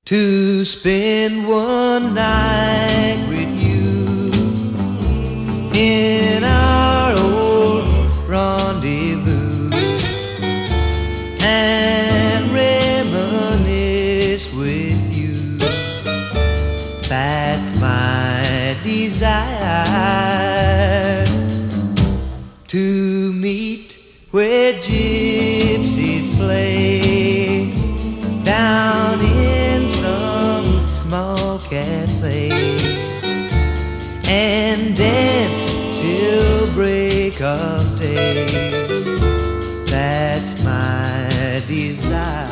to spend one night with you in our old rendezvous and reminisce with you. That's my desire, to meet where gypsies play down in some small cafe and dance till break of day. That's my desire.